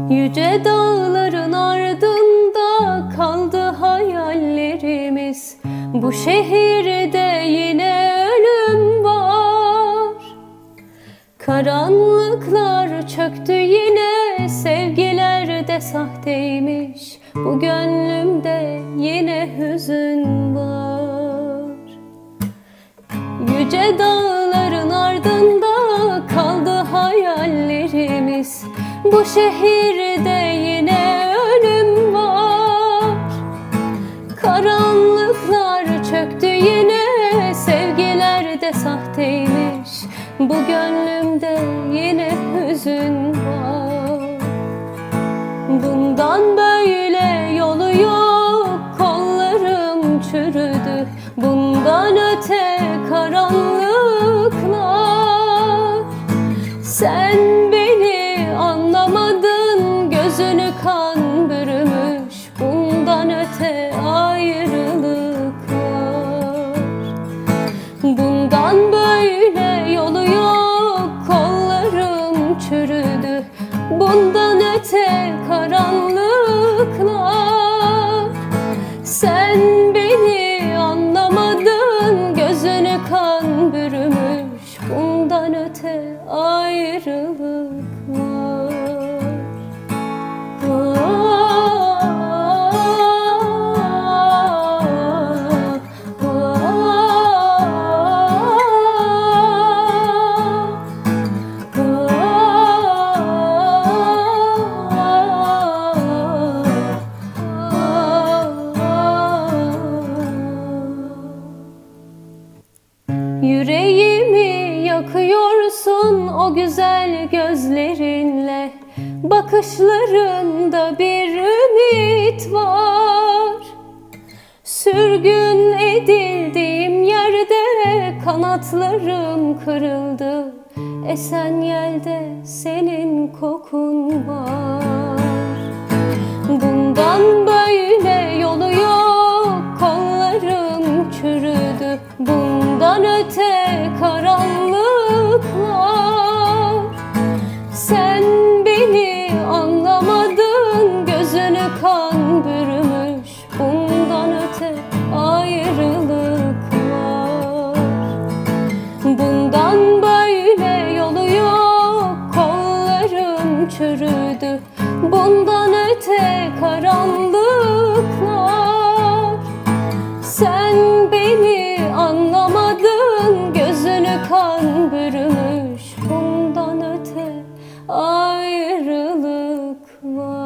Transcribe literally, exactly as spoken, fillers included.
Yüce dağların ardında kaldı hayallerimiz. Bu şehirde yine ölüm var. Karanlıklar çöktü yine, sevgiler de sahteymiş. Bu gönlümde yine hüzün var. Yüce dağların ardında kaldı hayallerimiz. Bu şehirde yine ölüm var. Karanlıklar çöktü yine, sevgiler de sahteymiş. Bu gönlümde yine hüzün var. Bundan böyle yolu yok, kollarım çürüdü. Bundan öte karanlıklar. Sen beni anlamadın, gözünü kan bürümüş. Bundan öte ayrılık var. Bundan böyle yolu yok, kollarım çürüdü. Bundan öte karanlıklar. Sen beni anlamadın, gözünü kan bürümüş. Bundan öte ayrılık var. Yüreğimi yakıyorsun o güzel gözlerinle. Bakışlarında bir ümit var. Sürgün edildiğim yerde kanatlarım kırıldı. Esen yelde senin kokun var. Bundan böyle yolu yok, kollarım çürüdü. Bundan öte karanlıklar. Sen beni anlamadın, gözünü kan bürümüş. Bundan öte ayrılık var. Bundan böyle yolu yok, kollarım çürüdü. Bundan öte karanlıklar. Sen beni anlamadın, gözünü kan bürümüş. Bundan öte ayrılık var.